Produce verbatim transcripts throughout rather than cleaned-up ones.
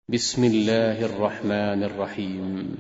بسم الله الرحمن الرحيم.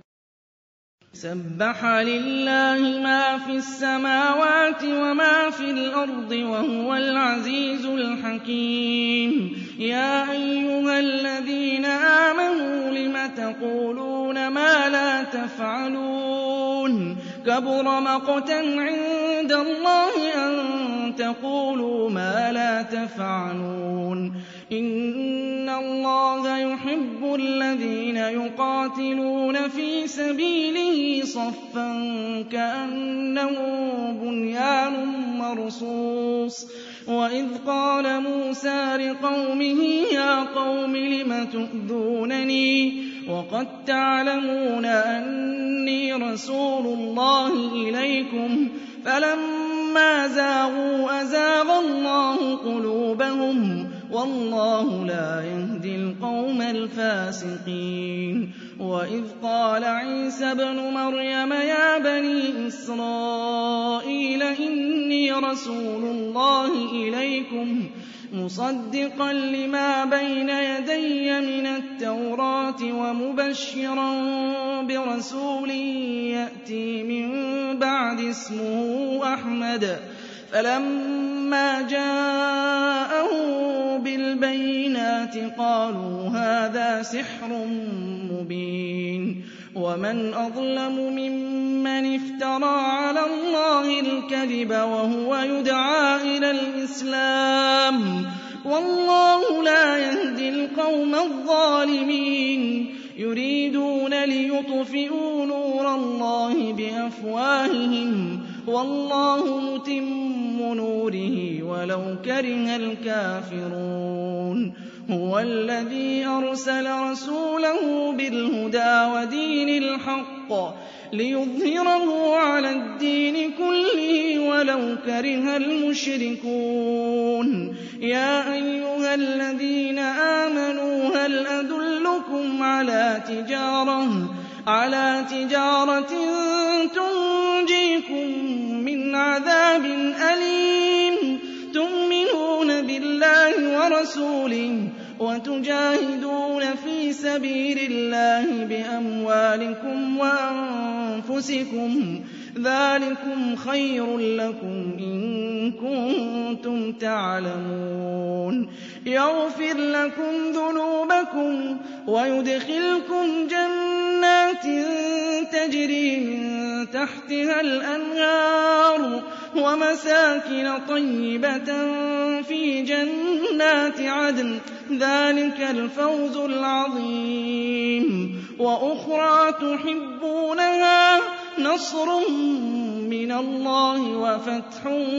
سبح لله ما في السماوات وما في الأرض وهو العزيز الحكيم. يا أيها الذين آمنوا لم تقولون ما لا تفعلون كبر مقتا عند الله أن تقولوا ما لا تفعلون. إن الله يحب الذين يقاتلون في سبيله صفا كأنه بنيان مرصوص. وإذ قال موسى لقومه يا قوم لم تؤذونني وقد تعلمون أني رسول الله إليكم فلما زاغوا أزاغ الله قلوبهم والله لا يهدي القوم الفاسقين. وإذ قال عيسى ابن مريم يا بني إسرائيل إني رسول الله إليكم مصدقا لما بين يدي من التوراة ومبشرا برسول يأتي من بعد اسمه أحمد. فلما جاءهم بالبينات قالوا هذا سحر مبين. ومن أظلم ممن افترى على الله الكذب وهو يدعى إلى الإسلام والله لا يهدي القوم الظالمين. يريدون ليطفئوا نور الله بأفواههم والله متم نوره ولو كره الكافرون. هو الذي أرسل رسوله بالهدى ودين الحق ليظهره على الدين كله ولو كره المشركون. يا أيها الذين آمنوا هل أدلكم على تجارة على تجارة تنجيكم من عذاب أليم تؤمنون بالله ورسوله وتجاهدون في سبيل الله بأموالكم وأنفسكم ذلكم خير لكم إن كنتم تعلمون. يغفر لكم ذنوبكم ويدخلكم جنات تجري من تحتها الأنهار ومساكن طيبة في جنات عدن ذلك الفوز العظيم. وأخرى تحبونها نصر من الله وفتح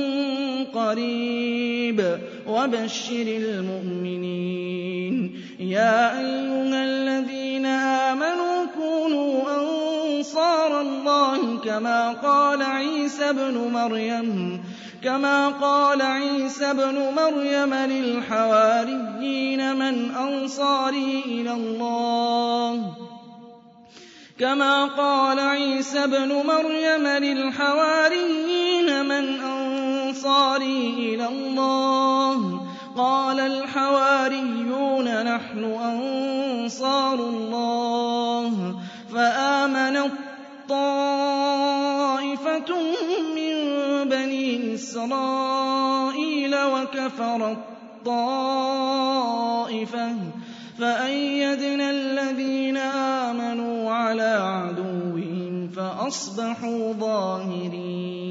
قريب وبشر المؤمنين. يا أيها الذين آمنوا كونوا أنصار الله كما قال عيسى ابن مريم كما قال عيسى ابن مريم للحواريين من أنصاري إلى الله كما قال عيسى ابن مريم للحواريين من أنصاري إلى الله قال الحواريون نحن أنصار الله. فآمنت طائفة من بني إسرائيل وكفرت طائفة فأيدنا الذين آمنوا على عدوهم فأصبحوا ظاهرين.